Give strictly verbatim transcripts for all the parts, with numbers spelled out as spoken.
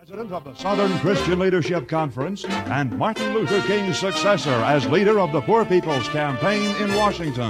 President of the Southern Christian Leadership Conference and Martin Luther King's successor as leader of the Poor People's Campaign in Washington.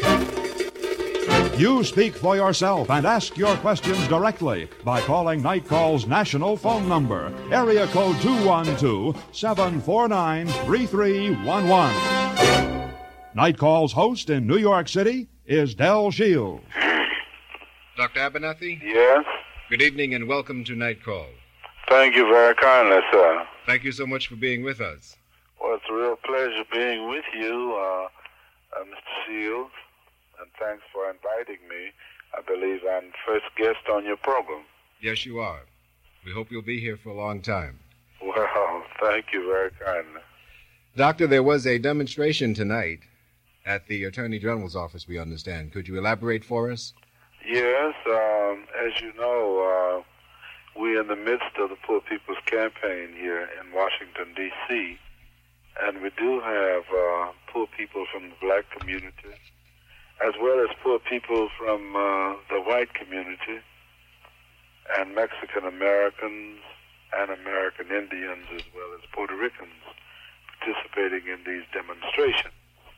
You speak for yourself and ask your questions directly by calling Night Call's national phone number, area code two one two, seven four nine, three three one one. Night Call's host in New York City is Del Shields. Doctor Abernathy? Yes? Good evening and welcome to Night Call. Thank you very kindly, sir. Thank you so much for being with us. Well, it's a real pleasure being with you, uh, uh, Mister Shields, and thanks for inviting me. I believe I'm first guest on your program. Yes, you are. We hope you'll be here for a long time. Well, thank you very kindly. Doctor, there was a demonstration tonight at the Attorney General's office, we understand. Could you elaborate for us? Yes, um, as you know, uh, we're in the midst of the Poor People's Campaign here in Washington, D C, and we do have uh, poor people from the black community, as well as poor people from uh, the white community, and Mexican Americans and American Indians, as well as Puerto Ricans, participating in these demonstrations.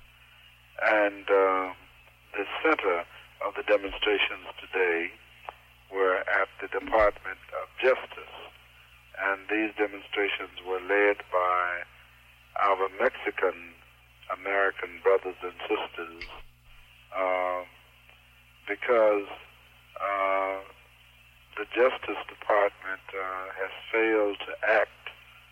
And uh, the center of the demonstrations today were at the Department of Justice, and these demonstrations were led by our Mexican American brothers and sisters uh, because uh, the Justice Department uh, has failed to act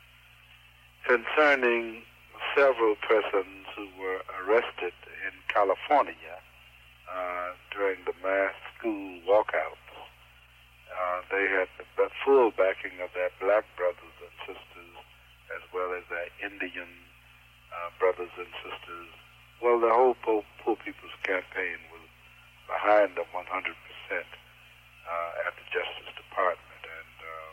concerning several persons who were arrested in California uh, during the mass school walkouts. Uh, they had the full backing of their black brothers and sisters, as well as their Indian uh, brothers and sisters. Well, the whole Poor, Poor People's Campaign was behind them one hundred percent uh, at the Justice Department, and uh,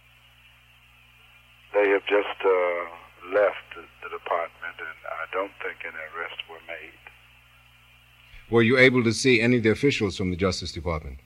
they have just uh, left the, the department, and I don't think any arrests were made. Were you able to see any of the officials from the Justice Department?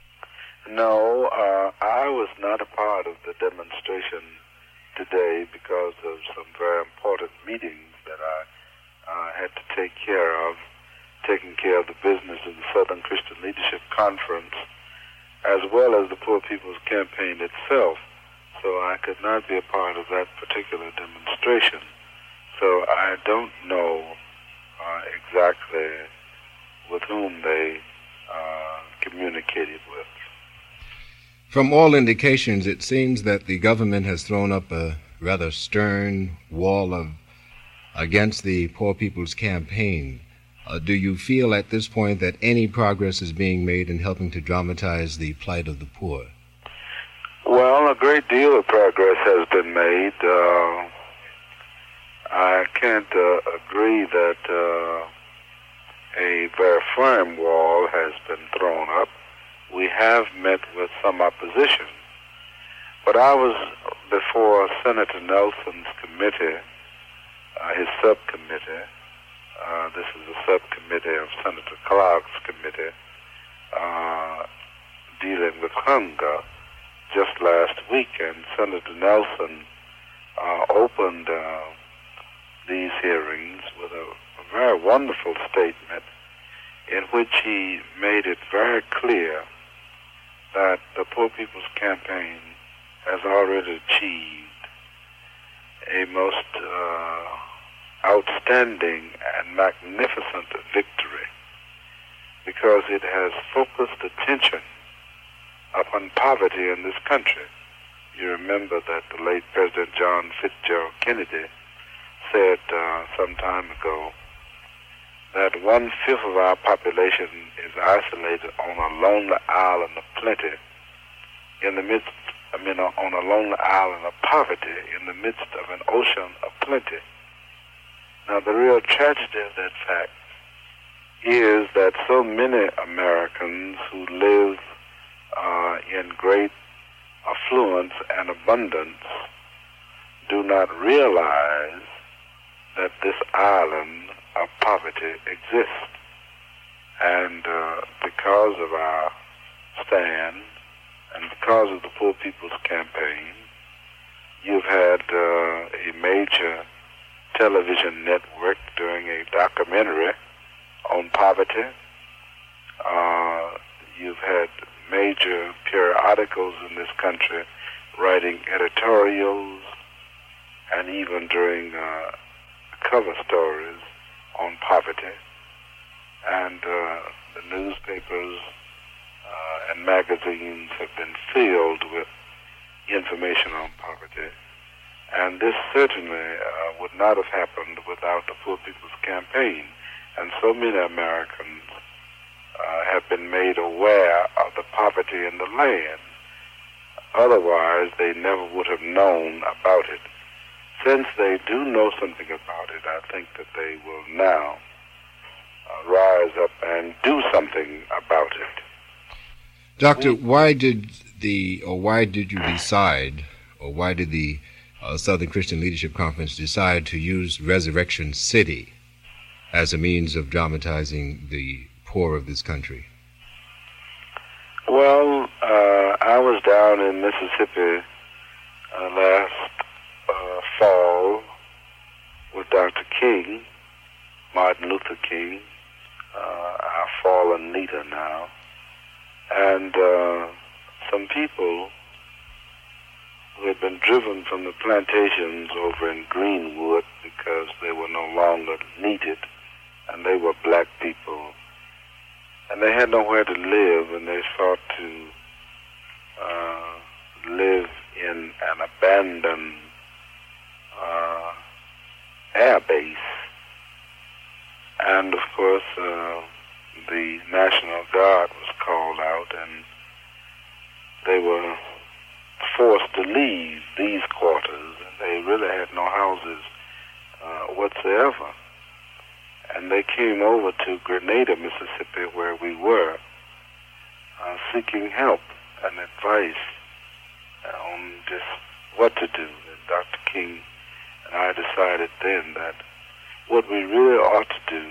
No, uh, I was not a part of the demonstration today because of some very important meetings that I uh, had to take care of, taking care of the business of the Southern Christian Leadership Conference, as well as the Poor People's Campaign itself. So I could not be a part of that particular demonstration. So I don't know uh, exactly with whom they uh, communicated with. From all indications, it seems that the government has thrown up a rather stern wall of against the Poor People's Campaign. Uh, do you feel at this point that any progress is being made in helping to dramatize the plight of the poor? Well, a great deal of progress has been made. Uh, I can't uh, agree that uh, a very firm wall has been thrown up. We have met with some opposition. But I was before Senator Nelson's committee, uh, his subcommittee. Uh, this is a subcommittee of Senator Clark's committee uh, dealing with hunger just last week. And Senator Nelson uh, opened uh, these hearings with a, a very wonderful statement in which he made it very clear that the Poor People's Campaign has already achieved a most uh, outstanding and magnificent victory because it has focused attention upon poverty in this country. You remember that the late President John Fitzgerald Kennedy said uh, some time ago that one-fifth of our population is isolated on a lonely island of plenty in the midst, I mean, on a lonely island of poverty in the midst of an ocean of plenty. Now, the real tragedy of that fact is that so many Americans who live uh, in great affluence and abundance do not realize that this island of poverty exists. And uh, because of our stand and because of the Poor People's Campaign, television network doing a documentary on poverty. Uh, you've had major periodicals in this country writing editorials and even doing uh, cover stories on poverty. And uh, the newspapers uh, and magazines have been filled with information on poverty. And this certainly uh, would not have happened without the Poor People's Campaign. And so many Americans uh, have been made aware of the poverty in the land. Otherwise, they never would have known about it. Since they do know something about it, I think that they will now uh, rise up and do something about it. Doctor, why did the, or why did you decide, or why did the uh, Southern Christian Leadership Conference decide to use Resurrection City as a means of dramatizing the poor of this country? Well, uh, I was down in Mississippi uh, last uh, fall with Doctor King, Martin Luther King, uh, our fallen leader now, and uh, some people who had been driven from the plantations over in Greenwood because they were no longer needed, and they were black people, and they had nowhere to live, and they sought to uh, live in an abandoned uh, air base. And of course, uh, the National Guard was called out, and they were forced to leave these quarters, and they really had no houses uh, whatsoever. And they came over to Grenada, Mississippi, where we were, uh, seeking help and advice on just what to do. And Doctor King and I decided then that what we really ought to do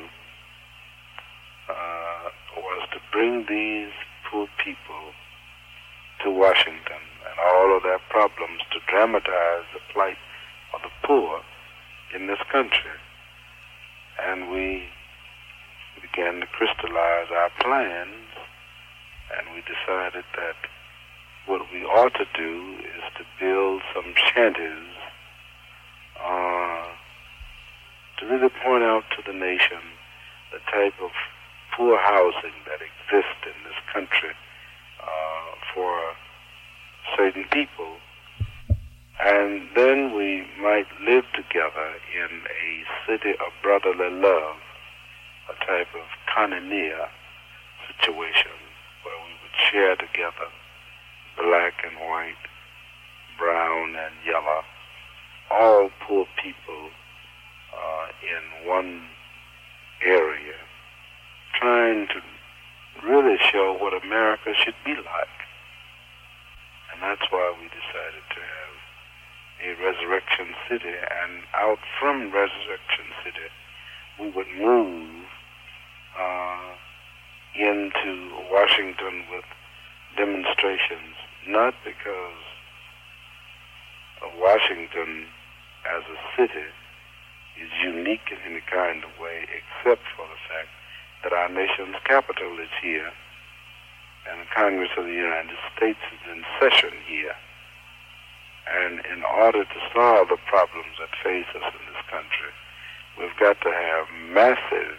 uh, was to bring these poor people to Washington and all of their problems, to dramatize the plight of the poor in this country. And we began to crystallize our plans, and we decided that what we ought to do is to build some shanties uh, to really point out to the nation the type of poor housing that exists in this country uh, for certain people. And then we might live together in a city of brotherly love, a type of koinonia situation where we would share together, black and white, brown and yellow, all poor people uh, in one area, trying to really show what America should be like. And that's why we decided to have a Resurrection City, and out from Resurrection City we would move uh, into Washington with demonstrations, not because of Washington as a city is unique in any kind of way, except for the fact that our nation's capital is here, and the Congress of the United States is in session here. And in order to solve the problems that face us in this country, we've got to have massive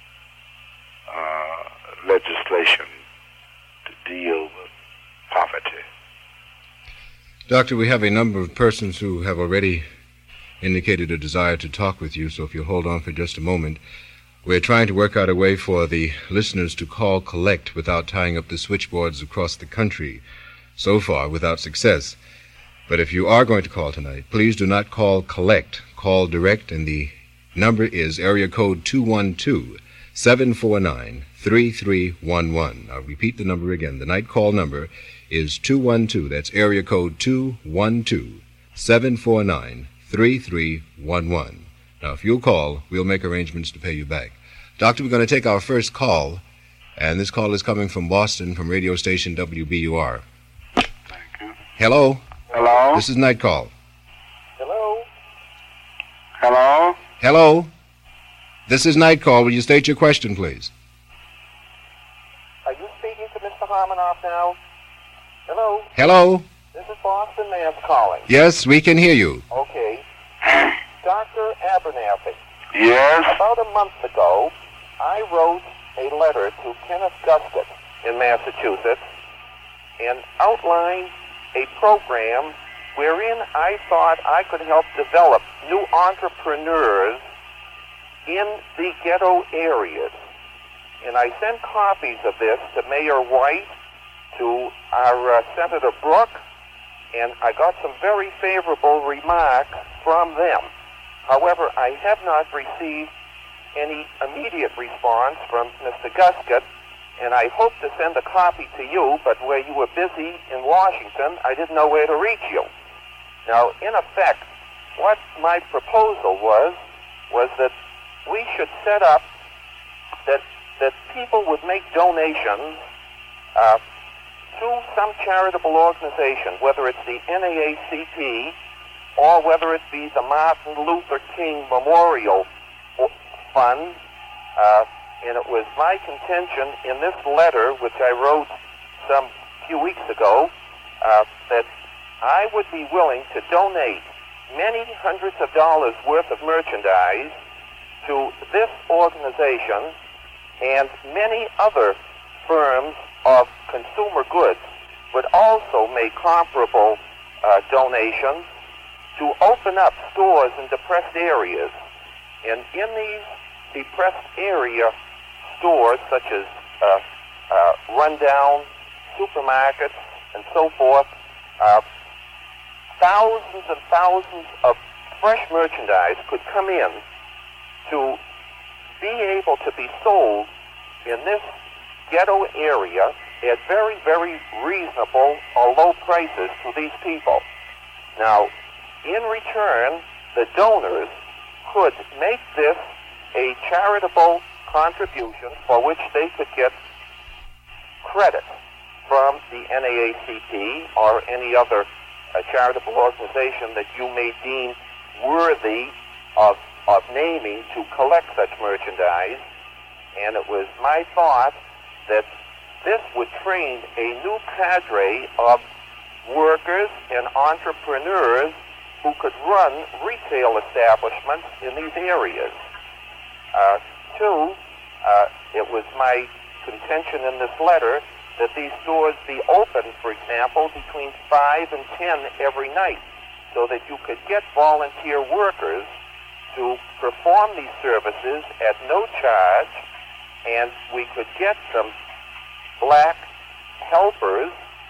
uh, legislation to deal with poverty. Doctor, we have a number of persons who have already indicated a desire to talk with you, so if you'll hold on for just a moment. We're trying to work out a way for the listeners to call collect without tying up the switchboards across the country, so far without success. But if you are going to call tonight, please do not call collect. Call direct, and the number is area code two one two, seven four nine, three three one one. I'll repeat the number again. The night call number is two one two. That's area code two one two, seven four nine, three three one one. Now, if you'll call, we'll make arrangements to pay you back. Doctor, we're going to take our first call, and this call is coming from Boston from radio station W B U R. Thank you. Hello? Hello? This is Night Call. Hello? Hello? Hello? This is Night Call. Will you state your question, please? Are you speaking to Mister Harmonoff now? Hello? Hello? This is Boston Mass calling. Yes, we can hear you. Okay. Doctor Abernathy. Yes? About a month ago, I wrote a letter to Kenneth Guscott in Massachusetts and outlined a program wherein I thought I could help develop new entrepreneurs in the ghetto areas. And I sent copies of this to Mayor White, to our uh, Senator Brooke, and I got some very favorable remarks from them. However, I have not received any immediate response from Mister Guscott, and I hope to send a copy to you, but where you were busy in Washington, I didn't know where to reach you. Now, in effect, what my proposal was, was that we should set up that that people would make donations uh, to some charitable organization, whether it's the N double A C P or whether it be the Martin Luther King Memorial Fund. Uh, and it was my contention in this letter, which I wrote some few weeks ago, uh, that I would be willing to donate many hundreds of dollars worth of merchandise to this organization and many other firms of consumer goods would also make comparable uh, donations to open up stores in depressed areas. And in these depressed area stores, such as uh, uh, rundown supermarkets and so forth, uh, thousands and thousands of fresh merchandise could come in to be able to be sold in this ghetto area at very, very reasonable or low prices to these people. Now, in return, the donors could make this a charitable contribution for which they could get credit from the N double A C P or any other uh, charitable organization that you may deem worthy of, of naming to collect such merchandise. And it was my thought that this would train a new cadre of workers and entrepreneurs who could run retail establishments in these areas. Uh, two, uh, it was my contention in this letter that these stores be open, for example, between five and ten every night, so that you could get volunteer workers to perform these services at no charge, and we could get some black helpers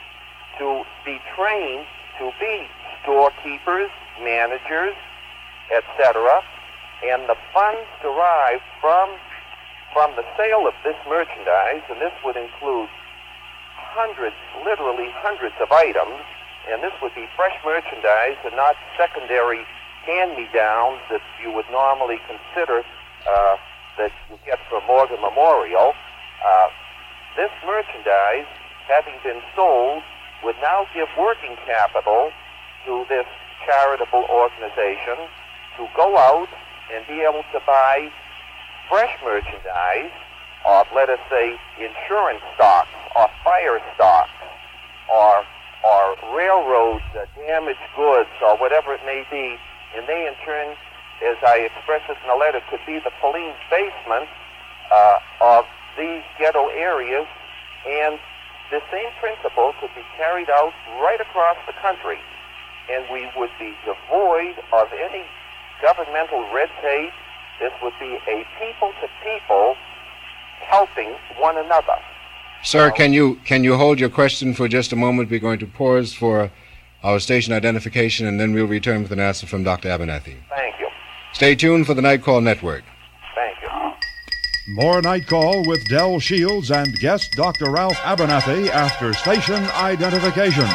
to be trained to be storekeepers, managers, et cetera, and the funds derived from from the sale of this merchandise, and this would include hundreds, literally hundreds of items, and this would be fresh merchandise and not secondary hand-me-downs that you would normally consider uh, that you get from Morgan Memorial. Uh, this merchandise, having been sold, would now give working capital to this charitable organization to go out and be able to buy fresh merchandise of, let us say, insurance stocks or fire stocks or or railroad uh, damaged goods or whatever it may be, and they in turn, as I expressed it in the letter, could be the police basement uh, of these ghetto areas, and the same principle could be carried out right across the country, and we would be devoid of any governmental red tape. This would be a people-to-people helping one another. Sir, can you can you hold your question for just a moment? We're going to pause for our station identification, and then we'll return with an answer from Doctor Abernathy. Thank you. Stay tuned for the Night Call Network. Thank you. More Night Call with Del Shields and guest Doctor Ralph Abernathy after station identification.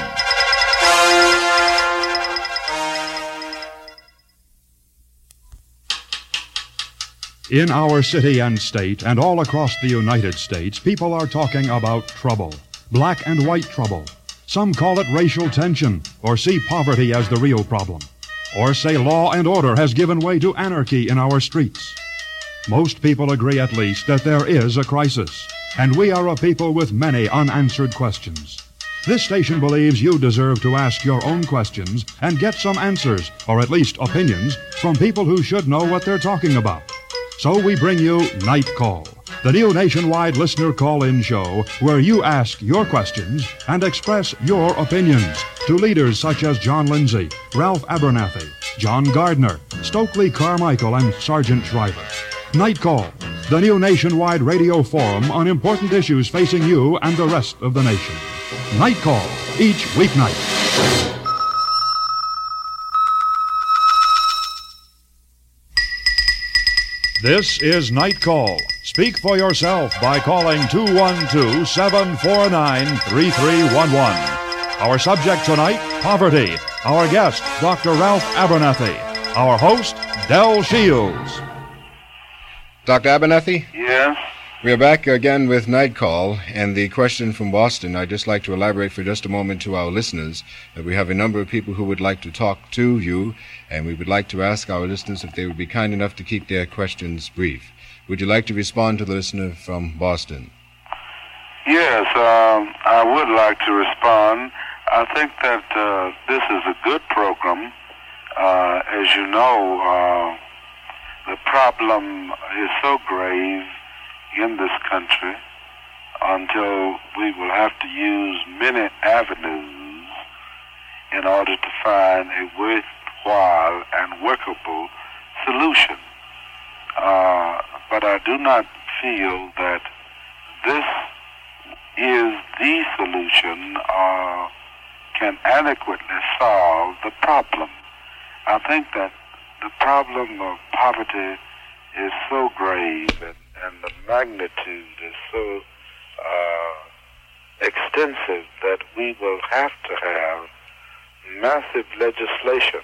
In our city and state and all across the United States, people are talking about trouble, black and white trouble. Some call it racial tension or see poverty as the real problem. or say law and order has given way to anarchy in our streets. Most people agree at least that there is a crisis, and we are a people with many unanswered questions. This station believes you deserve to ask your own questions and get some answers, or at least opinions, from people who should know what they're talking about. So we bring you Night Call, the new nationwide listener call-in show where you ask your questions and express your opinions to leaders such as John Lindsay, Ralph Abernathy, John Gardner, Stokely Carmichael, and Sergeant Shriver. Night Call, the new nationwide radio forum on important issues facing you and the rest of the nation. Night Call, each weeknight. This is Night Call. Speak for yourself by calling two one two, seven four nine, three three one one. Our subject tonight, poverty. Our guest, Doctor Ralph Abernathy. Our host, Del Shields. Doctor Abernathy? Yes? We are back again with Night Call, and the question from Boston, I'd just like to elaborate for just a moment to our listeners that we have a number of people who would like to talk to you, and we would like to ask our listeners if they would be kind enough to keep their questions brief. Would you like to respond to the listener from Boston? Yes, um, I would like to respond. I think that uh, this is a good program. Uh, as you know, uh, the problem is so grave in this country until we will have to use many avenues in order to find a worthwhile and workable solution. Uh, but I do not feel that this is the solution or can adequately solve the problem. I think that the problem of poverty is so grave and, and the magnitude is so uh, extensive that we will have to have massive legislation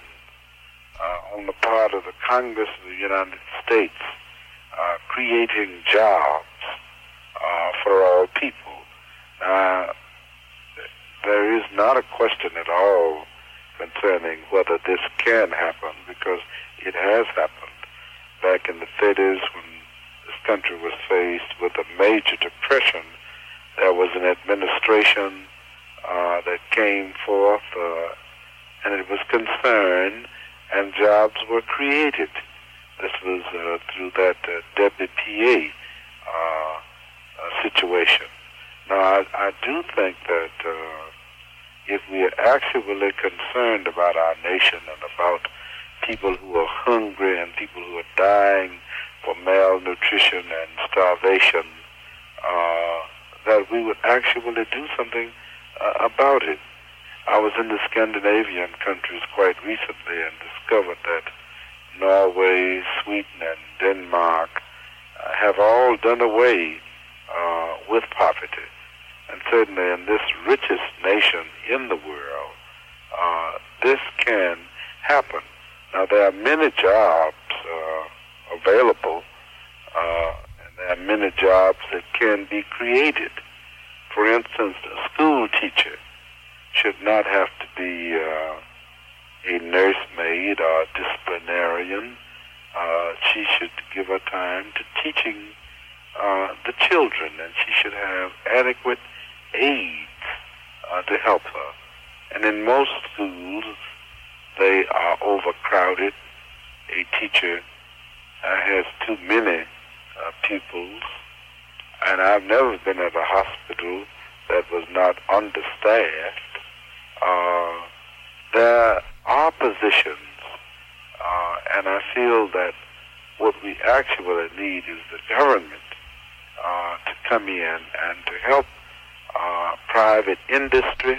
uh, on the part of the Congress of the United States uh, creating jobs uh, for all people. Uh, there is not a question at all concerning whether this can happen, because it has happened. Back in the thirties, when this country was faced with a major depression, there was an administration uh, that came forth, uh, and it was concerned, and jobs were created. This was uh, through that uh, W P A uh, uh, situation. Now, I, I do think that uh, if we are actually concerned about our nation and about people who are hungry and people who are dying for malnutrition and starvation, uh, that we would actually do something uh, about it. I was in the Scandinavian countries quite recently and discovered that Norway, Sweden, and Denmark uh, have all done away uh, with poverty. And certainly in this richest nation in the world, uh, this can happen. Now, there are many jobs uh, available, uh, and there are many jobs that can be created. For instance, a school teacher should not have to be uh, a nursemaid or a disciplinarian. Uh, she should give her time to teaching uh, the children, and she should have adequate aids uh, to help her. And in most schools, they are overcrowded. A teacher uh, has too many uh, pupils, and I've never been at a hospital that was not understaffed. Uh, there are positions, uh, and I feel that what we actually need is the government uh, to come in and to help uh, private industry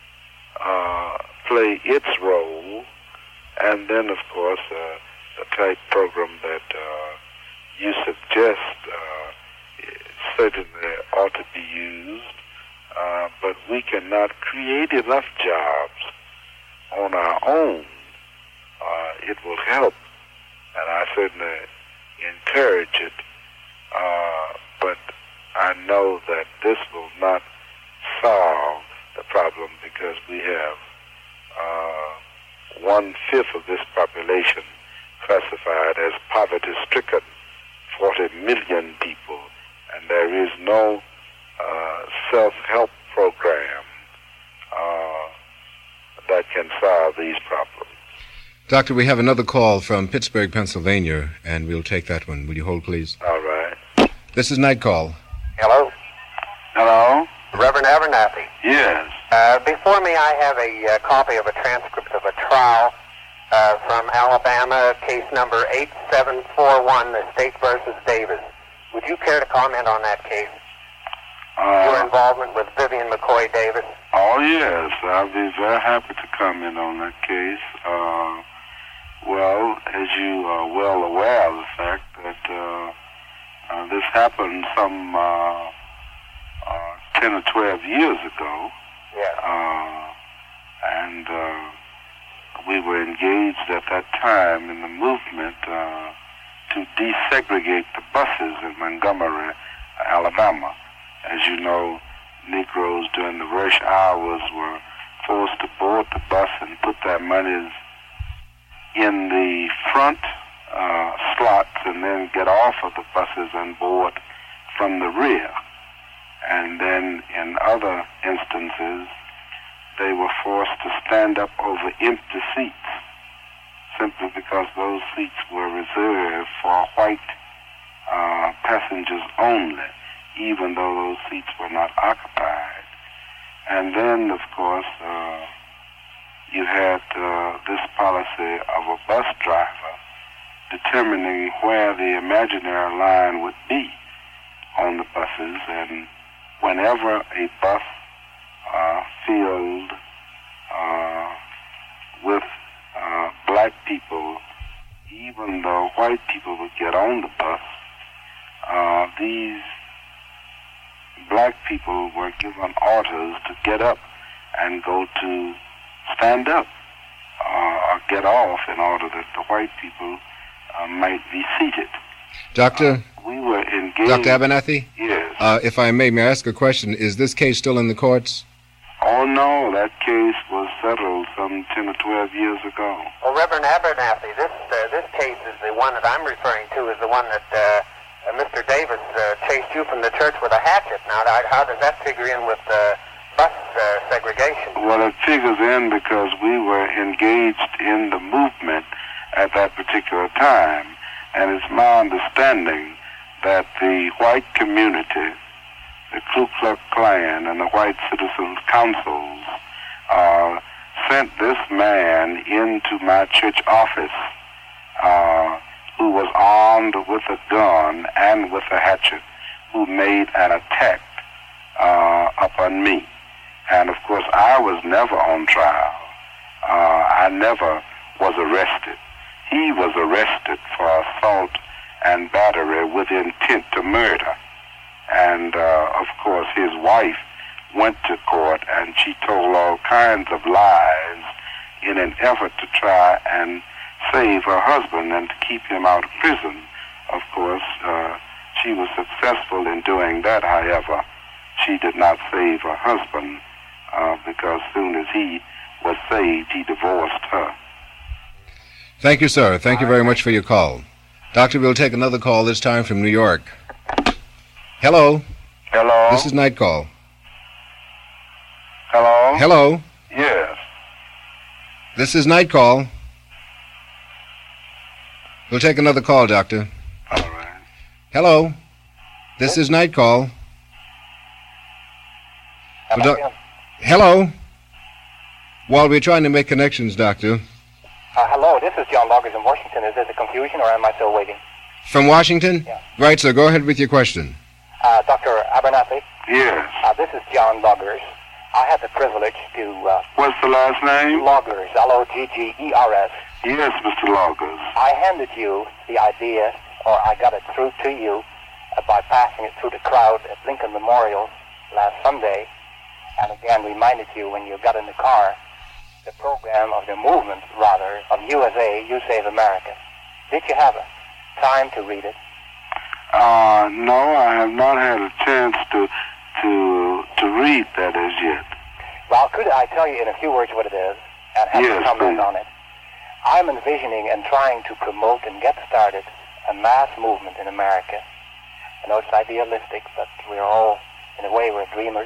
uh, play its role, and then, of course, uh, the type program that uh, you suggest uh, certainly ought to be used, uh, but we cannot create enough jobs on our own. Uh, it will help, and I certainly encourage it, uh, but I know that this will not solve the problem because we have uh, one-fifth of this population classified as poverty-stricken, forty million people, and there is no uh, self-help program uh, that can solve these problems. Doctor, we have another call from Pittsburgh, Pennsylvania, and we'll take that one. Will you hold, please? All right. This is Night Call. Hello? Hello? Reverend Abernathy. Yes. Uh, before me, I have a uh, copy of a transcript of a trial uh, from Alabama, case number eight seven four one, the State versus Davis. Would you care to comment on that case? Uh, Your involvement with Vivian McCoy Davis? Oh, yes. I'll be very happy to comment on that case. Uh, well, as you are well aware of the fact that uh, uh, this happened some uh, uh, ten or twelve years ago. Yeah. Uh, and uh, we were engaged at that time in the movement uh, to desegregate the buses in Montgomery, Alabama. As you know, Negroes during the rush hours were forced to board the bus and put their monies in the front uh, slots and then get off of the buses and board from the rear. And then in other instances, they were forced to stand up over empty seats simply because those seats were reserved for white uh, passengers only, even though those seats were not occupied. And then, of course, uh, you had uh, this policy of a bus driver determining where the imaginary line would be on the buses, and whenever a bus uh, filled uh, with uh, black people, even though white people would get on the bus, uh, these black people were given orders to get up and go to stand up uh, or get off in order that the white people uh, might be seated. Doctor? Uh, we were engaged. Doctor Abernathy? Yes. Uh, if I may, may I ask a question? Is this case still in the courts? Oh, no, that case was settled some ten or twelve years ago. Well, Reverend Abernathy, this uh, this case is the one that I'm referring to, is the one that uh, uh, Mister Davis uh, chased you from the church with a hatchet. Now, how does that figure in with uh, bus uh, segregation? Well, it figures in because we were engaged in the movement at that particular time, and it's my understanding that the white community, the Ku Klux Klan and the White Citizens Councils uh, sent this man into my church office uh, who was armed with a gun and with a hatchet, who made an attack uh, upon me. And of course, I was never on trial. Uh, I never was arrested. He was arrested for assault and battery with intent to murder. And, uh, of course, his wife went to court and she told all kinds of lies in an effort to try and save her husband and to keep him out of prison. Of course, uh, she was successful in doing that. However, she did not save her husband uh, because as soon as he was saved, he divorced her. Thank you, sir. Thank you very much for your call. Doctor, we'll take another call, this time from New York. Hello. Hello. This is Night Call. Hello. Hello. Yes. This is Night Call. We'll take another call, Doctor. All right. Hello. This is Night Call. Well, doc- Hello. While we're trying to make connections, Doctor. Uh, hello, this is John Loggers in Washington. Is this a confusion or am I still waiting? From Washington? Yeah. Right, sir. Go ahead with your question. Uh, Doctor Abernathy? Yes. Uh, this is John Loggers. I had the privilege to... Uh, What's the last name? Loggers, L O G G E R S. Yes, Mister Loggers. I handed you the idea, or I got it through to you uh, by passing it through the crowd at Lincoln Memorial last Sunday, and again reminded you when you got in the car the program of the movement, rather, of U S A, You Save America. Did you have a time to read it? Uh, no, I have not had a chance to to to read that as yet. Well, could I tell you in a few words what it is and have Yes, a comment please. on it? I'm envisioning and trying to promote and get started a mass movement in America. I know it's idealistic, but we're all, in a way, we're dreamers,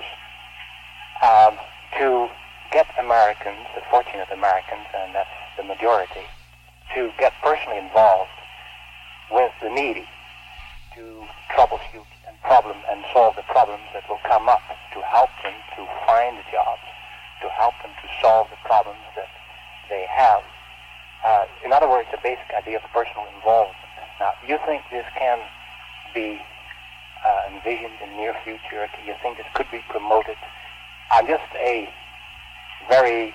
um, to get Americans, the fortunate Americans, and that's the majority, to get personally involved with the needy, to troubleshoot and problem and solve the problems that will come up, to help them to find the jobs, to help them to solve the problems that they have. Uh, in other words, the basic idea of personal involvement. Now, do you think this can be uh, envisioned in the near future? Do you think this could be promoted? I'm just a very,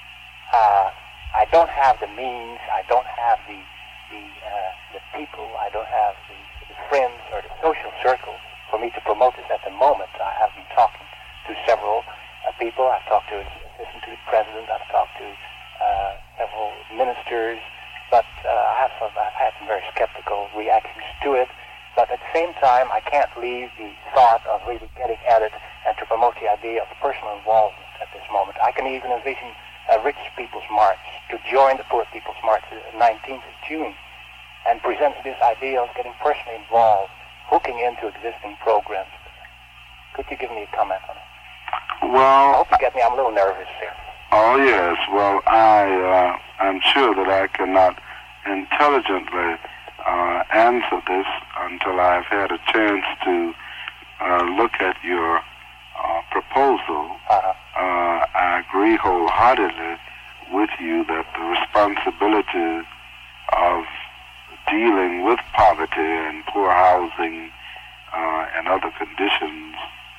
uh, I don't have the means, I don't have the the, uh, the people, I don't have the, the friends or the social circle for me to promote this at the moment. I have been talking to several uh, people. I've talked to an assistant to the president, I've talked to uh, several ministers, but uh, I have some, I've had some very skeptical reactions to it. But at the same time, I can't leave the thought of really getting at it and to promote the idea of personal involvement at this moment. I can even envision a rich people's march to join the poor people's march the nineteenth of June and present this idea of getting personally involved, hooking into existing programs. Could you give me a comment on it? Well, I hope you get me. I'm a little nervous here. Oh, yes. Well, I, uh, I'm sure that I cannot intelligently uh, answer this until I've had a chance to uh, look at your uh, proposal. Uh-huh. Uh, I agree wholeheartedly with you that the responsibility of dealing with poverty and poor housing uh, and other conditions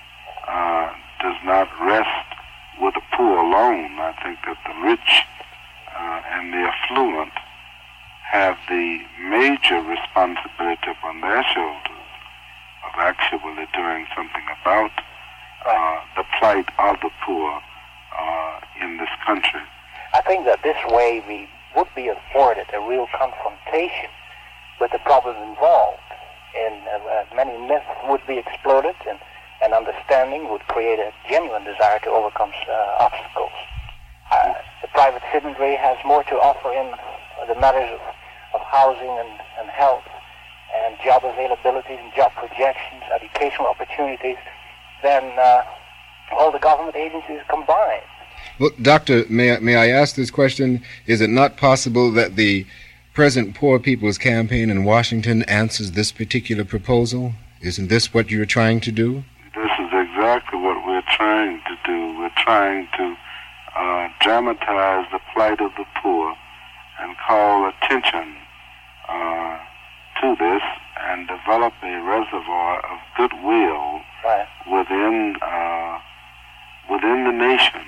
uh, does not rest with the poor alone. I think that the rich uh, and the affluent have the major responsibility upon their shoulders of actually doing something about uh, the plight of the poor uh, in this country. I think that this way we would be afforded a real confrontation with the problems involved, and uh, many myths would be exploded, and, and understanding would create a genuine desire to overcome uh, obstacles. Uh, the private citizenry has more to offer in the matters of, of housing and, and health, and job availabilities and job projections, educational opportunities, than uh, all the government agencies combined. Well, Doctor, may I, may I ask this question? Is it not possible that the present Poor People's Campaign in Washington answers this particular proposal? Isn't this what you're trying to do? This is exactly what we're trying to do. We're trying to uh, dramatize the plight of the poor and call attention uh, to this and develop a reservoir of goodwill Right. within uh, within the nation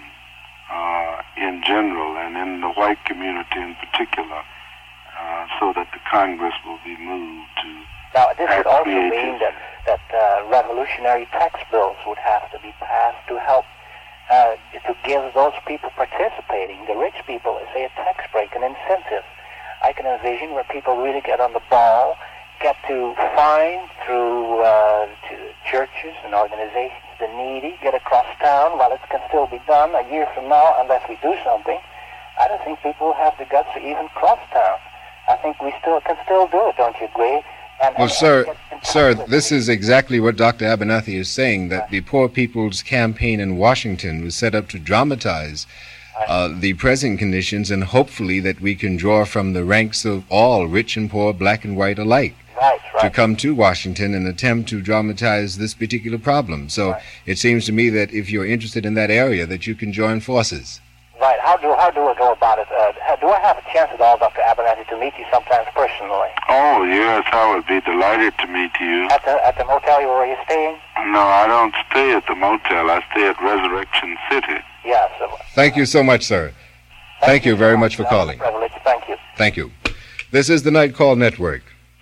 uh, in general and in the white community in particular, uh, so that the Congress will be moved to. Now, this would also creative. mean that, that uh, revolutionary tax bills would have to be passed to help uh, to give those people participating, the rich people, say a tax break, an incentive. I can envision where people really get on the ball, get to find through uh, to churches and organizations the needy, get across town. While it can still be done a year from now, unless we do something, I don't think people have the guts to even cross town. I think we still can still do it, don't you agree? And, Well, and, sir, and sir, this is exactly what Doctor Abernathy is saying, that the Poor People's Campaign in Washington was set up to dramatize uh, the present conditions, and hopefully that we can draw from the ranks of all, rich and poor, black and white alike, right, right. to come to Washington and attempt to dramatize this particular problem. So Right. it seems to me that if you're interested in that area, that you can join forces. Right. How do how do I go about it? Uh, do I have a chance at all, Doctor Abernathy, to meet you sometimes personally? Oh, yes, I would be delighted to meet you. At the at the motel where you're staying? No, I don't stay at the motel. I stay at Resurrection City. Yes. Uh, Thank you so much, sir. Thank you very much for That was a calling. privilege. Thank you. Thank you. This is the Night Call Network.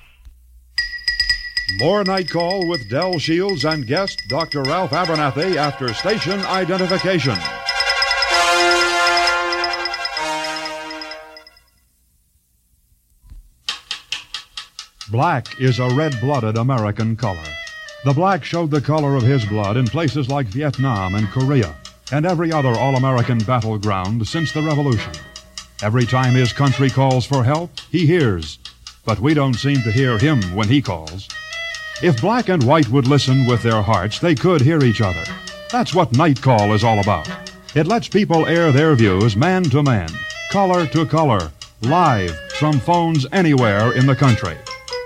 More Night Call with Del Shields and guest Doctor Ralph Abernathy after station identification. Black is a red-blooded American color. The black showed the color of his blood in places like Vietnam and Korea and every other all-American battleground since the Revolution. Every time his country calls for help, he hears. But we don't seem to hear him when he calls. If black and white would listen with their hearts, they could hear each other. That's what Night Call is all about. It lets people air their views man to man, color to color, live from phones anywhere in the country.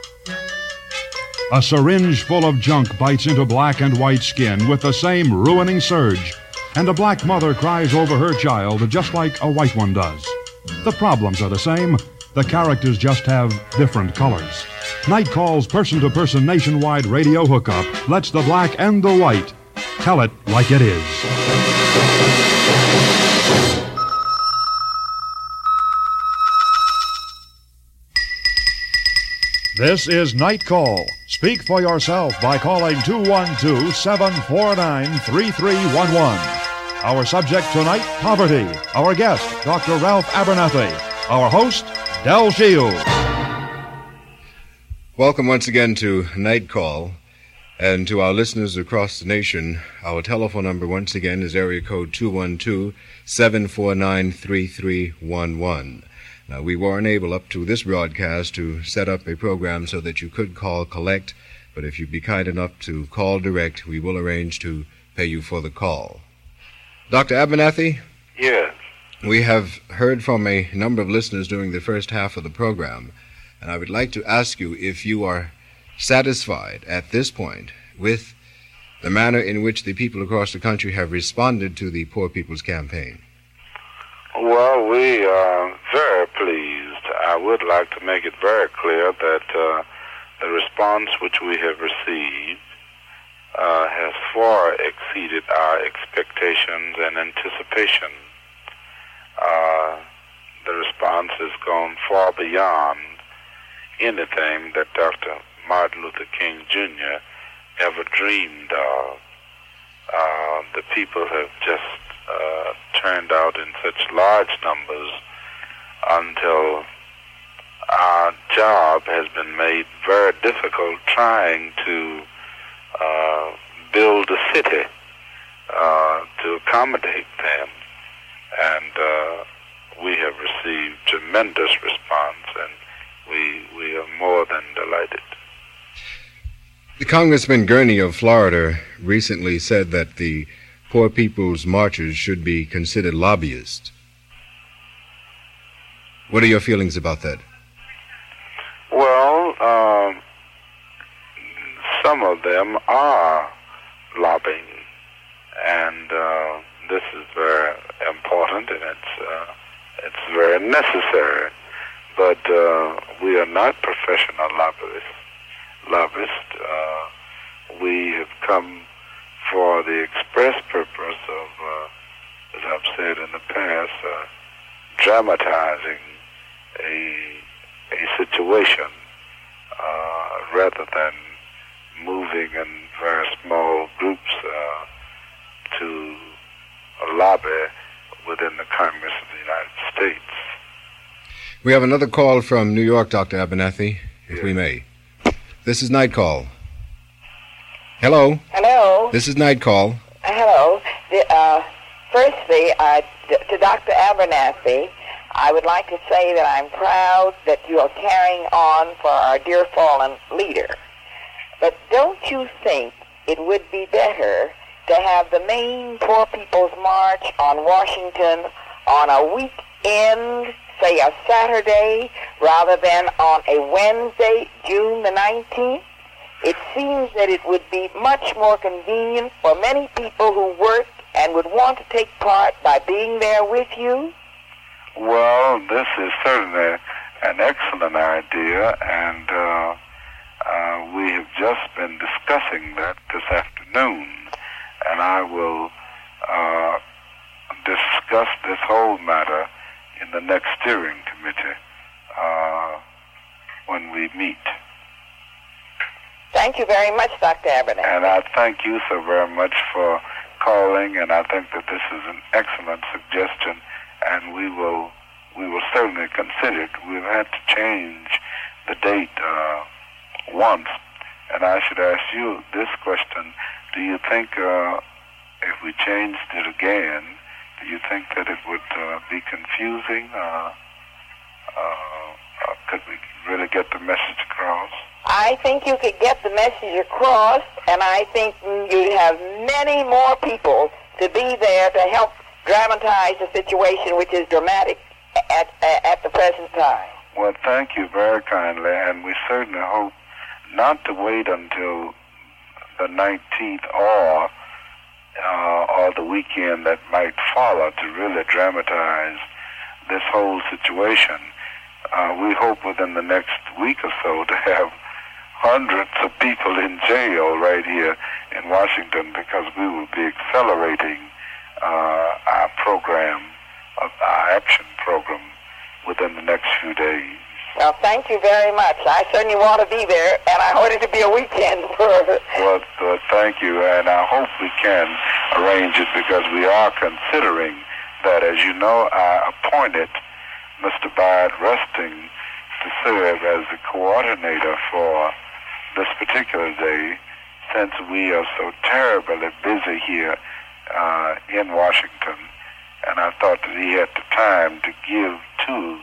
A syringe full of junk bites into black and white skin with the same ruining surge, and a black mother cries over her child just like a white one does. The problems are the same. The characters just have different colors. Night Call's person-to-person nationwide radio hookup lets the black and the white tell it like it is. This is Night Call. Speak for yourself by calling two one two, seven four nine, three three one one. Our subject tonight, poverty. Our guest, Doctor Ralph Abernathy. Our host, Del Shields. Welcome once again to Night Call. And to our listeners across the nation, our telephone number once again is area code two one two, seven four nine, three three one one. Now, we were unable up to this broadcast to set up a program so that you could call collect, but if you'd be kind enough to call direct, we will arrange to pay you for the call. Doctor Abernathy? Yes. We have heard from a number of listeners during the first half of the program, and I would like to ask you if you are satisfied at this point with the manner in which the people across the country have responded to the Poor People's Campaign. Well, we are very pleased. I would like to make it very clear that uh, the response which we have received uh, has far exceeded our expectations and anticipation. Uh, the response has gone far beyond anything that Doctor Martin Luther King Junior ever dreamed of. Uh, the people have just uh, turned out in such large numbers until our job has been made very difficult trying to uh, build a city uh, to accommodate them. And uh, we have received tremendous response, and we we are more than delighted. The Congressman Gurney of Florida recently said that the Poor People's Marchers should be considered lobbyists. What are your feelings about that? Well, um, some of them are lobbying, and uh, this is very important, and it's uh, it's very necessary. But uh, we are not professional lobbyists. Lobbyists. Uh, we have come for the express purpose of, uh, as I've said in the past, uh, dramatizing a a situation uh, rather than moving in very small groups uh, to a lobby within the Congress of the United States. We have another call from New York, Doctor Abernathy, if yes. we may. This is Night Call. Hello. Hello. This is Night Call. Hello. The, uh, firstly, uh, d- to Doctor Abernathy, I would like to say that I'm proud that you are carrying on for our dear fallen leader. But don't you think it would be better to have the main Poor People's March on Washington on a weekend, say a Saturday, rather than on a Wednesday, June the nineteenth? It seems that it would be much more convenient for many people who work and would want to take part by being there with you. Well, this is certainly an excellent idea, and uh, uh, we have just been discussing that this afternoon, and I will uh, discuss this whole matter in the next steering committee uh, when we meet. Thank you very much, Doctor Abernathy. And I thank you so very much for calling, and I think that this is an excellent suggestion, and we will we will certainly consider it. We've had to change the date uh, once, and I should ask you this question. Do you think uh, if we changed it again Do you think that it would uh, be confusing? Uh, uh, uh, could we really get the message across? I think you could get the message across, and I think you'd have many more people to be there to help dramatize the situation, which is dramatic at, at, at the present time. Well, thank you very kindly, and we certainly hope not to wait until the nineteenth or uh, or the weekend that might follow to really dramatize this whole situation. Uh, we hope within the next week or so to have hundreds of people in jail right here in Washington, because we will be accelerating uh, our program, uh, our action program, within the next few days. Well, thank you very much. I certainly want to be there, and I want it to be a weekend for it. Well, uh, thank you, and I hope we can arrange it, because we are considering that. As you know, I appointed Mister Bard Rusting to serve as the coordinator for this particular day, since we are so terribly busy here uh, in Washington, and I thought that he had the time to give to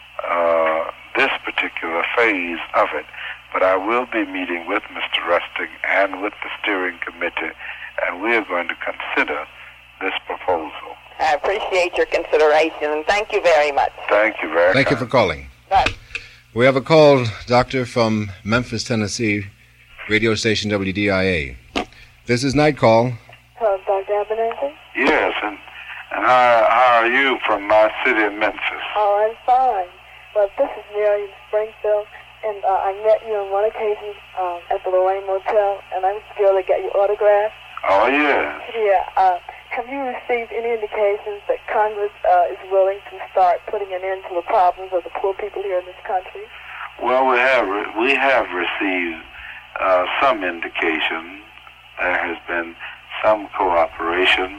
uh, this particular phase of it. But I will be meeting with Mister Rusting and with the steering committee, and we are going to consider this proposal. I appreciate your consideration, and thank you very much. Thank you very much. Thank you for calling. Bye. We have a call, Doctor, from Memphis, Tennessee, radio station W D I A. This is Night Call. Hello, Doctor Abernathy? Yes, and, and how, how are you from my city of Memphis? Oh, I'm fine. Well, this is Mary in Springfield, and uh, I met you on one occasion um, at the Lorraine Motel, and I was scared to get your autograph. Oh, yes. Yeah. Uh, have you received any indications that Congress uh, is willing to start putting an end to the problems of the poor people here in this country? Well, we have re- we have received uh, some indication. There has been some cooperation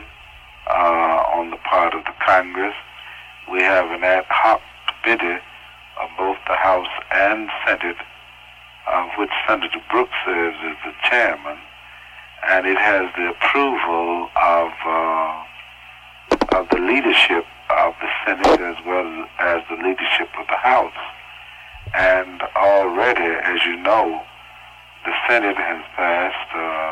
uh, on the part of the Congress. We have an ad hoc committee of both the House and Senate, of which Senator Brooks serves as the chairman, and it has the approval of uh, of the leadership of the Senate as well as the leadership of the House. And already, as you know, the Senate has passed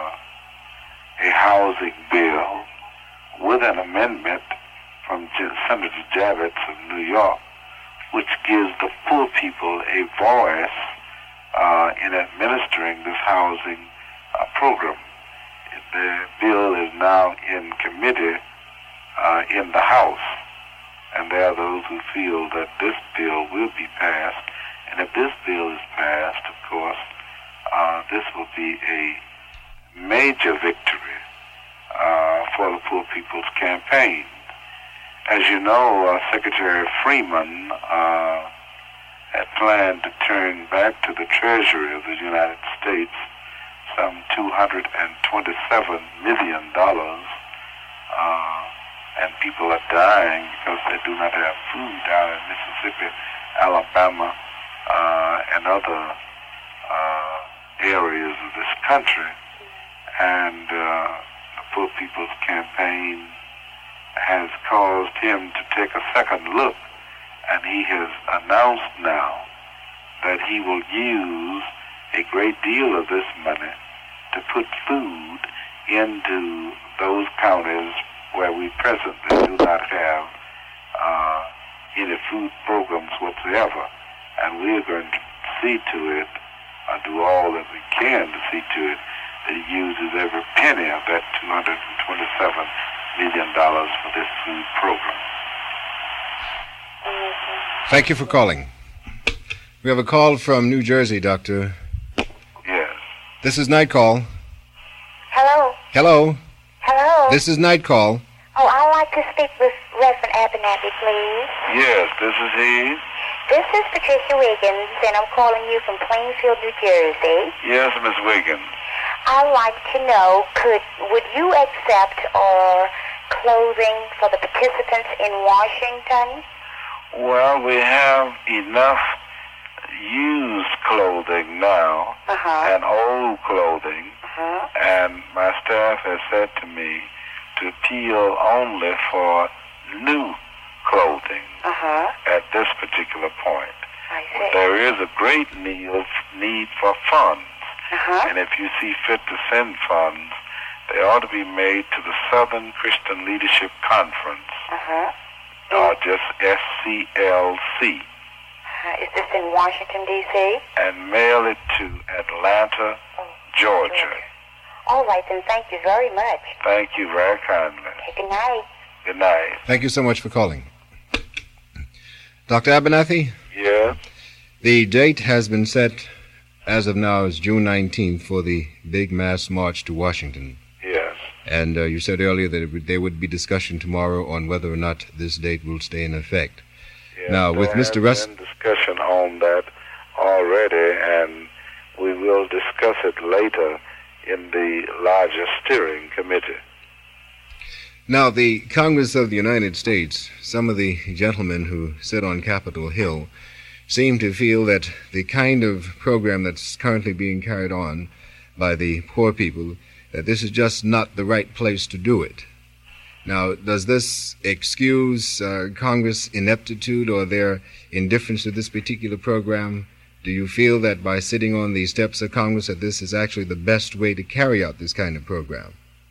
uh, a housing bill with an amendment from J- Senator Javits of New York, which gives the poor people a voice uh, in administering this housing uh, program. The bill is now in committee uh, in the House, and there are those who feel that this bill will be passed. And if this bill is passed, of course, uh, this will be a major victory uh, for the Poor People's Campaign. As you know, uh, Secretary Freeman uh, had planned to turn back to the Treasury of the United States some two hundred twenty-seven million dollars, uh, and people are dying because they do not have food down in Mississippi, Alabama, uh, and other uh, areas of this country. And uh, the Poor People's Campaign has caused him to take a second look, and he has announced now that he will use a great deal of this money to put food into those counties where we presently do not have uh, any food programs whatsoever. And we are going to see to it, uh, do all that we can to see to it, that he uses every penny of that two hundred twenty-seven million dollars for this food program. Thank you for calling. We have a call from New Jersey, Doctor. Yes. This is Night Call. Hello. Hello. Hello. This is Night Call. Oh, I'd like to speak with Reverend Abernathy, please. Yes, this is he. This is Patricia Wiggins, and I'm calling you from Plainfield, New Jersey. Yes, Miss Wiggins. I'd like to know, could would you accept or clothing for the participants in Washington? Well, we have enough used clothing now Uh-huh. and old clothing, Uh-huh. and my staff has said to me to appeal only for new clothing Uh-huh. at this particular point. I see. There is a great need, need for funds. Uh-huh. And if you see fit to send funds, they ought to be made to the Southern Christian Leadership Conference, Uh-huh. or just S C L C, Uh, is this in Washington, D C? and mail it to Atlanta, Oh, Georgia. All right, then. Thank you very much. Thank you very kindly. Okay, good night. Good night. Thank you so much for calling. Doctor Abernathy, Yes? the date has been set as of now as June nineteenth for the big mass march to Washington. Yes. And uh, you said earlier that it would, there would be discussion tomorrow on whether or not this date will stay in effect. Yes. Now, with There Mister has Russ... been discussion on that already, and we will discuss it later in the larger steering committee. Now, the Congress of the United States, some of the gentlemen who sit on Capitol Hill, seem to feel that the kind of program that's currently being carried on by the poor people, that this is just not the right place to do it. Now, does this excuse uh, Congress' ineptitude or their indifference to this particular program? Do you feel that by sitting on the steps of Congress that this is actually the best way to carry out this kind of program?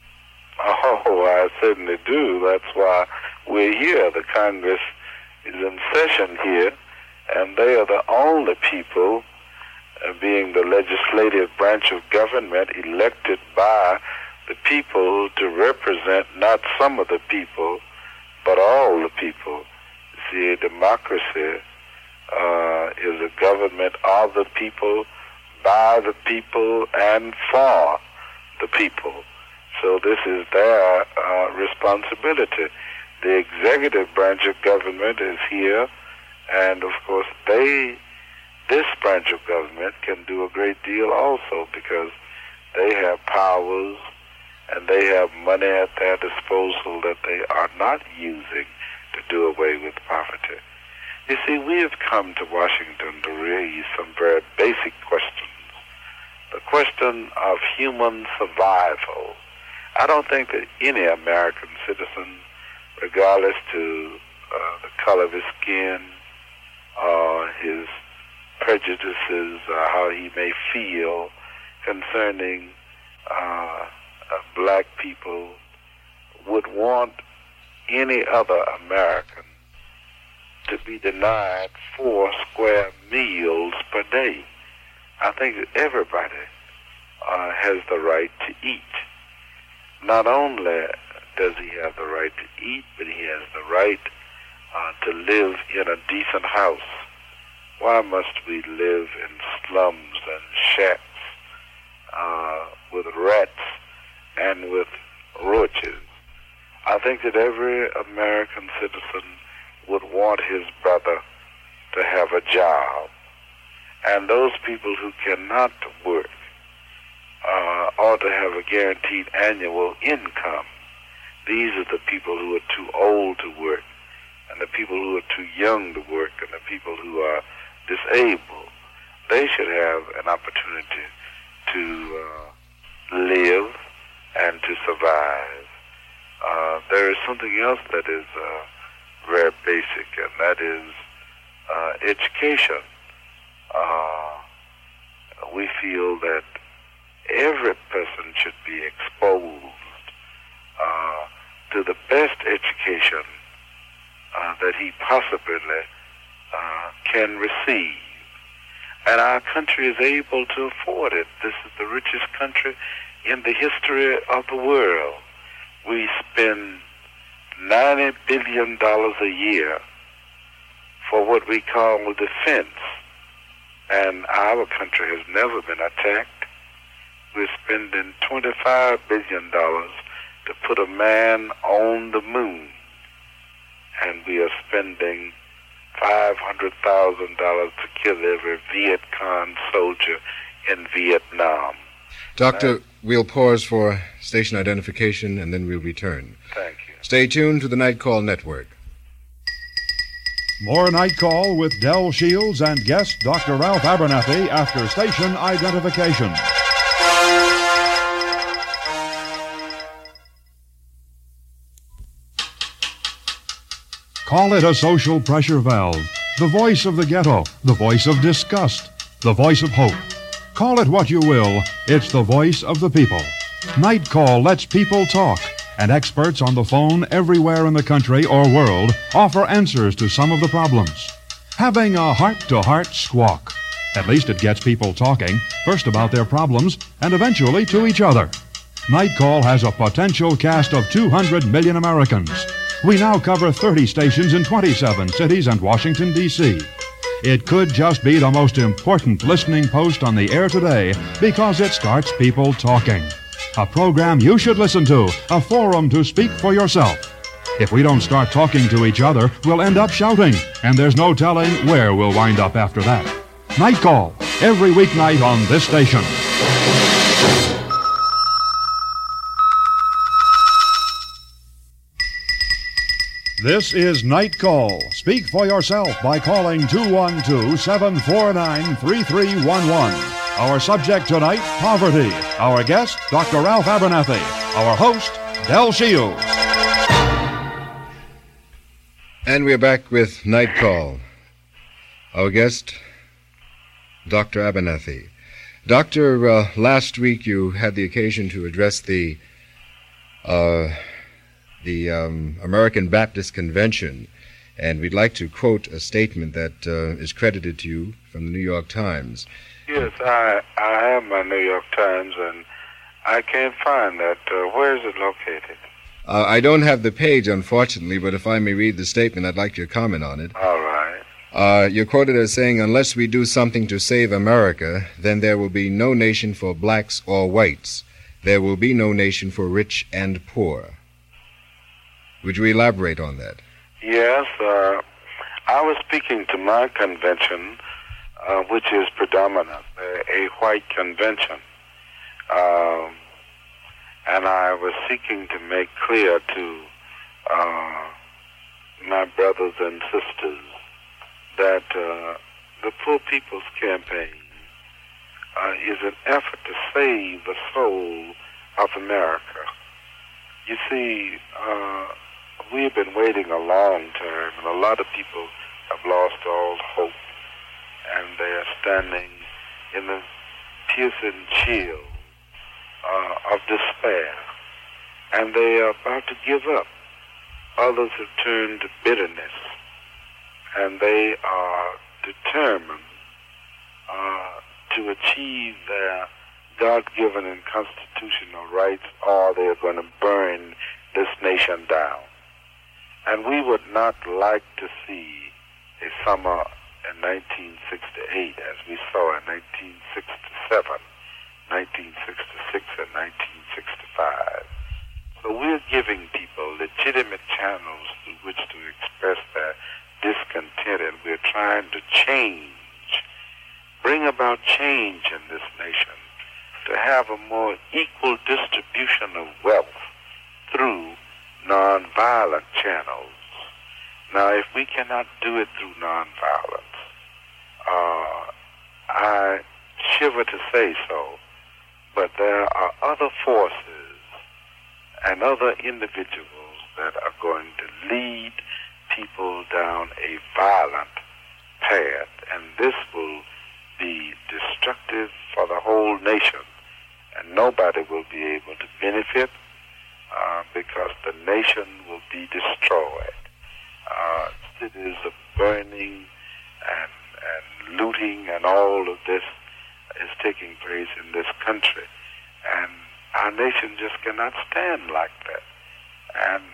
Oh, I certainly do. That's why we're here. The Congress is in session here, and they are the only people, uh, being the legislative branch of government, elected by the people to represent not some of the people, but all the people. See, a democracy uh, is a government of the people, by the people, and for the people. So this is their uh, responsibility. The executive branch of government is here, and of course they, this branch of government can do a great deal also, because they have powers and they have money at their disposal that they are not using to do away with poverty. You see, we have come to Washington to raise some very basic questions. The question of human survival. I don't think that any American citizen, regardless to uh, the color of his skin, or his prejudices, or how he may feel concerning uh, uh, black people, would want any other American to be denied four square meals per day. I think that everybody uh, has the right to eat. Not only does he have the right to eat, but he has the right uh, to live in a decent house. Why must we live in slums and shacks uh, with rats and with roaches? I think that every American citizen would want his brother to have a job. And those people who cannot work uh, ought to have a guaranteed annual income. These are the people who are too old to work, and the people who are too young to work, and the people who are disabled. They should have an opportunity to uh, live and to survive. Uh, there is something else that is uh, very basic, and that is uh, education. Uh, we feel that every person should be exposed uh, to the best education uh, that he possibly uh, can receive. And our country is able to afford it. This is the richest country in the history of the world. We spend ninety billion dollars a year for what we call defense. And our country has never been attacked. We're spending twenty-five billion dollars to put a man on the moon. And we are spending five hundred thousand dollars to kill every Viet Cong soldier in Vietnam. Doctor, we'll pause for station identification and then we'll return. Thank you. Stay tuned to the Night Call Network. More Night Call with Del Shields and guest Doctor Ralph Abernathy after station identification. Call it a social pressure valve, the voice of the ghetto, the voice of disgust, the voice of hope. Call it what you will, it's the voice of the people. Night Call lets people talk, and experts on the phone everywhere in the country or world offer answers to some of the problems. Having a heart-to-heart squawk. At least it gets people talking, first about their problems, and eventually to each other. Night Call has a potential cast of two hundred million Americans. We now cover thirty stations in twenty-seven cities and Washington, D C It could just be the most important listening post on the air today because it starts people talking. A program you should listen to, a forum to speak for yourself. If we don't start talking to each other, we'll end up shouting, and there's no telling where we'll wind up after that. Night Call, every weeknight on this station. This is Night Call. Speak for yourself by calling two one two, seven four nine, three three one one. Our subject tonight, poverty. Our guest, Doctor Ralph Abernathy. Our host, Del Shields. And we're back with Night Call. Our guest, Doctor Abernathy. Doctor, uh, last week you had the occasion to address the uh, the um, American Baptist Convention, and we'd like to quote a statement that uh, is credited to you from the New York Times. Yes, I I have my New York Times, and I can't find that. Uh, where is it located? Uh, I don't have the page, unfortunately, but if I may read the statement, I'd like your comment on it. All right. Uh, you're quoted as saying, unless we do something to save America, then there will be no nation for blacks or whites. There will be no nation for rich and poor. Would you elaborate on that? Yes. Uh, I was speaking to my convention, uh, which is predominant, a, a white convention. Um, and I was seeking to make clear to uh, my brothers and sisters that uh, the Poor People's Campaign uh, is an effort to save the soul of America. You see, uh, we've been waiting a long time, and a lot of people have lost all hope, and they are standing in the piercing chill uh, of despair, and they are about to give up. Others have turned to bitterness, and they are determined uh, to achieve their God-given and constitutional rights, or they're going to burn this nation down. And we would not like to see a summer in nineteen sixty-eight as we saw in nineteen sixty-seven, nineteen sixty-six, and nineteen sixty-five. So we're giving people legitimate channels through which to express their discontent, and we're trying to change, bring about change in this nation, to have a more equal distribution of wealth through nonviolent channels. Now, if we cannot do it through nonviolence, uh, I shiver to say so, but there are other forces and other individuals that are going to lead people down a violent path, and this will be destructive for the whole nation, and nobody will be able to benefit uh, because the nation will be destroyed. Uh, cities are burning and, and looting, and all of this is taking place in this country, and our nation just cannot stand like that. And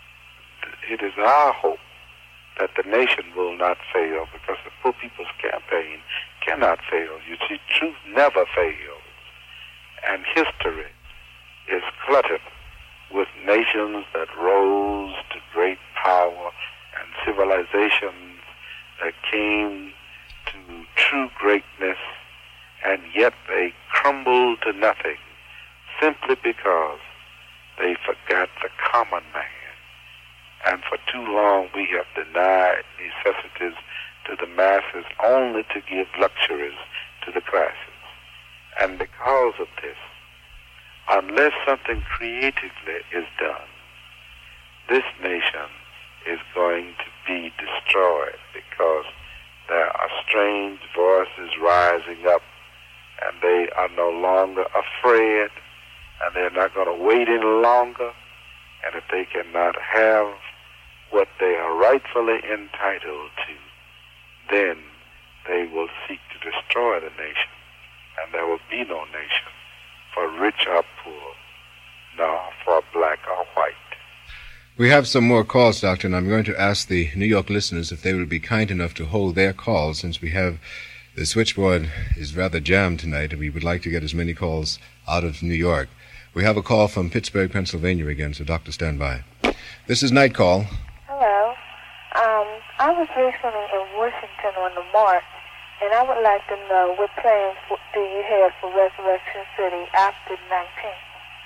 it is our hope that the nation will not fail, because the Poor People's Campaign cannot fail. You see, truth never fails. And history is cluttered with nations that rose to great power and civilizations that came to true greatness, and yet they crumbled to nothing simply because they forgot the common man. And for too long we have denied necessities to the masses only to give luxuries to the classes. And because of this, unless something creatively is done, this nation is going to be destroyed, because there are strange voices rising up, and they are no longer afraid, and they're not going to wait any longer. And if they cannot have what they are rightfully entitled to, then they will seek to destroy the nation, and there will be no nation for rich or poor, nor for black or white. We have some more calls, Doctor, and I'm going to ask the New York listeners if they will be kind enough to hold their calls, since we have the switchboard is rather jammed tonight, and we would like to get as many calls out of New York. We have a call from Pittsburgh, Pennsylvania again, so Doctor, stand by. This is Night Call. Hello. Um, I was recently in Washington on the march, and I would like to know what plans do you have for Resurrection City after the nineteenth?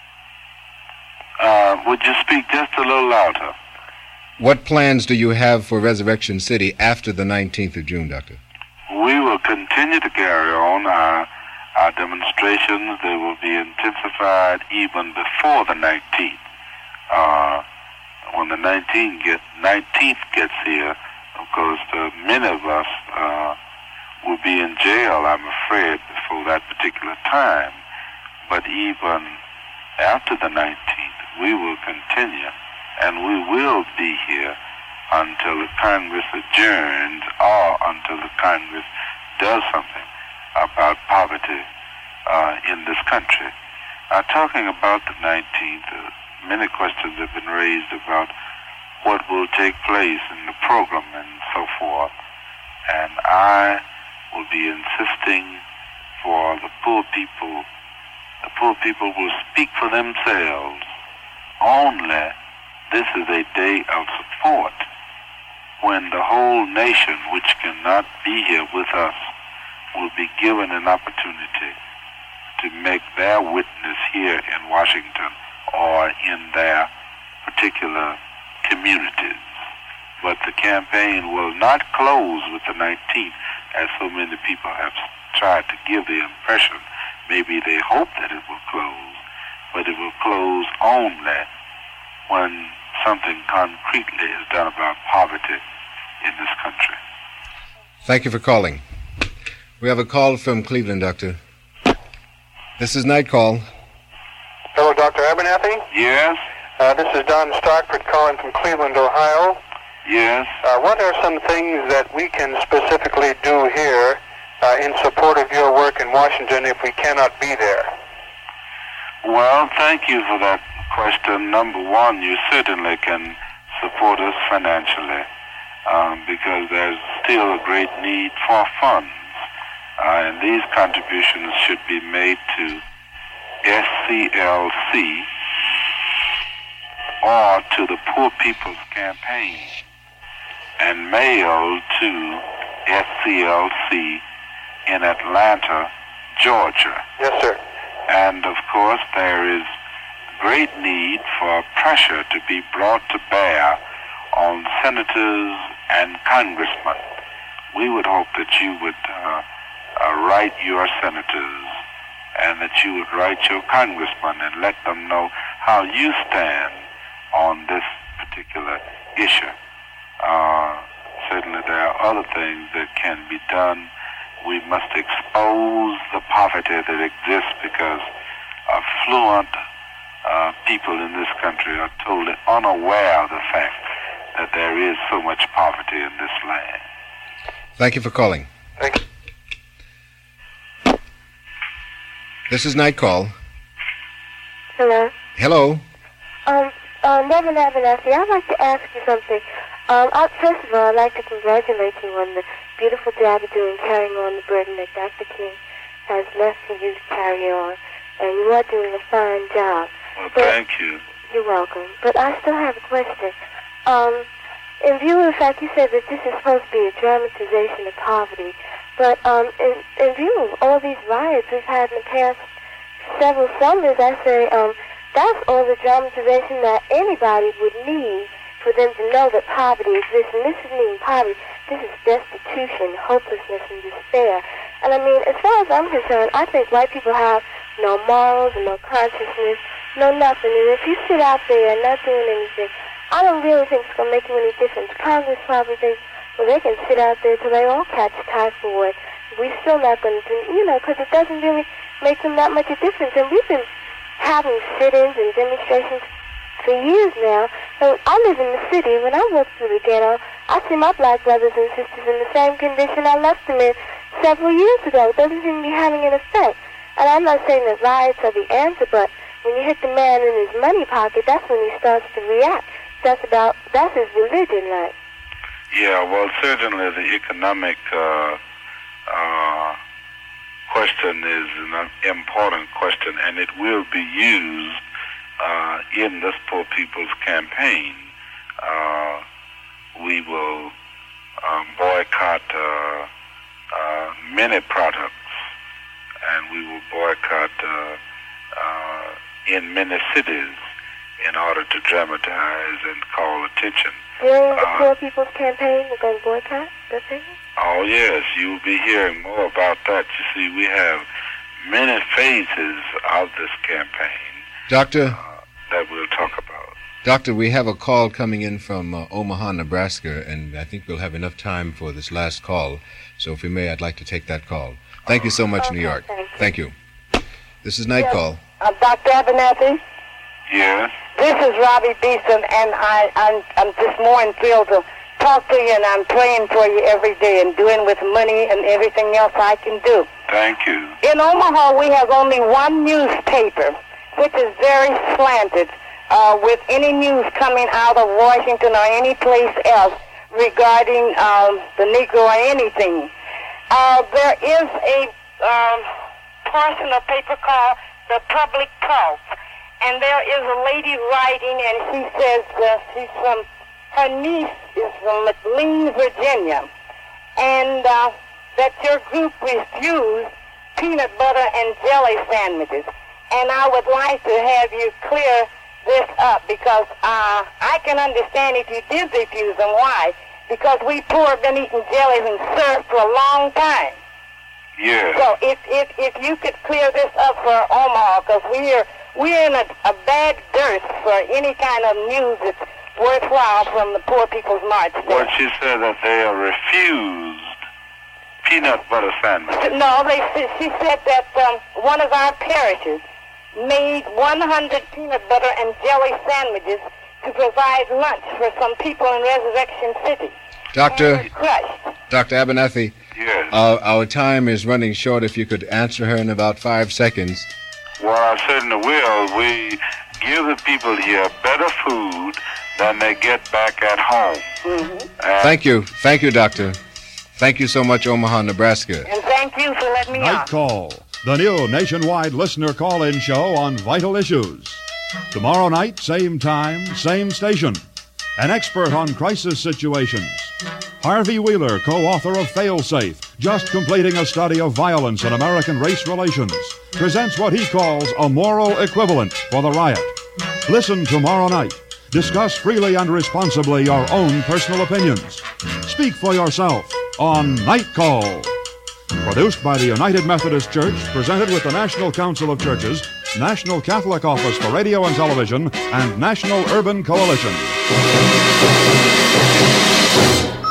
Uh, would you speak just a little louder? What plans do you have for Resurrection City after the nineteenth of June, Doctor? We will continue to carry on our, our demonstrations. They will be intensified even before the nineteenth. Uh, when the nineteenth, get, nineteenth gets here, of course, uh, many of us uh, will be in jail, I'm afraid, before that particular time. But even after the nineteenth, we will continue, and we will be here until the Congress adjourns or until the Congress does something about poverty uh, in this country. Uh, talking about the nineteenth, uh, many questions have been raised about what will take place in the program and so forth, and I will be insisting for the poor people. The poor people will speak for themselves. Only this is a day of support when the whole nation, which cannot be here with us, will be given an opportunity to make their witness here in Washington or in their particular communities. But the campaign will not close with the nineteenth, as so many people have tried to give the impression. Maybe they hope that it will close, but it will close only when something concretely is done about poverty in this country. Thank you for calling. We have a call from Cleveland, Doctor. This is Night Call. Hello, Doctor Abernathy? Yes? Uh, this is Don Stockford calling from Cleveland, Ohio. Yes? Uh, what are some things that we can specifically do here uh, in support of your work in Washington if we cannot be there? Well, thank you for that question. Number one, you certainly can support us financially um, because there's still a great need for funds. Uh, and these contributions should be made to S C L C or to the Poor People's Campaign and mailed to S C L C in Atlanta, Georgia. Yes, sir. And, of course, there is great need for pressure to be brought to bear on senators and congressmen. We would hope that you would uh, uh, write your senators and that you would write your congressmen and let them know how you stand on this particular issue. Uh, certainly there are other things that can be done. We must expose the poverty that exists because affluent uh, people in this country are totally unaware of the fact that there is so much poverty in this land. Thank you for calling. Thank you. This is Night Call. Hello. Hello. Um, uh, Nevin Abernathy, I'd like to ask you something. Um, I, first of all, I'd like to congratulate you on the beautiful job you're doing carrying on the burden that Doctor King has left for you to carry on. And you are doing a fine job. Well, but, thank you. You're welcome. But I still have a question. Um, in view of the fact you said that this is supposed to be a dramatization of poverty, but um, in, in view of all these riots we've had in the past several summers, I say um, that's all the dramatization that anybody would need for them to know that poverty exists. And this isn't even poverty. This is destitution, hopelessness, and despair. And I mean, as far as I'm concerned, I think white people have no morals and no consciousness, no nothing. And if you sit out there and not doing anything, I don't really think it's going to make them any difference. Congress probably thinks, well, they can sit out there till they all catch typhoid. We're still not going to do, you know, because it doesn't really make them that much a difference. And we've been having sit-ins and demonstrations for years now. So I live in the city. When I walk through the ghetto, I see my black brothers and sisters in the same condition I left them in several years ago. It doesn't seem to be having an effect. And I'm not saying that riots are the answer, but when you hit the man in his money pocket, that's when he starts to react. That's about, that's his religion, right? Yeah, well, certainly the economic uh, uh, question is an important question, and it will be used uh, in this Poor People's Campaign. Uh, we will um, boycott uh, uh, many products, and we will boycott uh, uh, in many cities in order to dramatize and call attention. During the uh, Poor People's Campaign, we're going to boycott the thing? Oh, yes, you'll be hearing more about that. You see, we have many phases of this campaign. Doctor? Uh, that we'll talk about. Doctor, we have a call coming in from uh, Omaha, Nebraska, and I think we'll have enough time for this last call. So if we may, I'd like to take that call. Thank you so much, Okay, New York. thank you. Thank you. This is Night Yes. Call. Uh, Doctor Abernathy, Yes? this is Robbie Beeson, and I, I'm, I'm just more than thrilled to talk to you, and I'm praying for you every day and doing with money and everything else I can do. Thank you. In Omaha, we have only one newspaper, which is very slanted, uh, with any news coming out of Washington or any place else regarding um, the Negro or anything. Uh, there is a um, portion of paper called the Public Pulse, and there is a lady writing, and she says uh, she's from, her niece is from McLean, Virginia, and uh, that your group refused peanut butter and jelly sandwiches. And I would like to have you clear this up, because uh, I can understand if you did refuse them. Why? Because we poor have been eating jellies and syrup for a long time. Yes. So if if if you could clear this up for Omaha, because we're we're in a, a bad dearth for any kind of news that's worthwhile from the Poor People's March. Well, she said that they are refused peanut butter sandwiches. No, they she said that um, one of our parishes made one hundred peanut butter and jelly sandwiches to provide lunch for some people in Resurrection City. Doctor, And it crushed. Doctor Abernathy, Yes. uh, our time is running short. If you could answer her in about five seconds. Well, I certainly will. We give the people here better food than they get back at home. Mm-hmm. And Thank you. Thank you, Doctor. Thank you so much, Omaha, Nebraska. And thank you for letting me Night on. Call, the new nationwide listener call-in show on vital issues. Tomorrow night, same time, same station. An expert on crisis situations. Harvey Wheeler, co-author of Failsafe, just completing a study of violence in American race relations, presents what he calls a moral equivalent for the riot. Listen tomorrow night. Discuss freely and responsibly your own personal opinions. Speak for yourself on Night Call. Produced by the United Methodist Church, presented with the National Council of Churches, National Catholic Office for Radio and Television, and National Urban Coalition.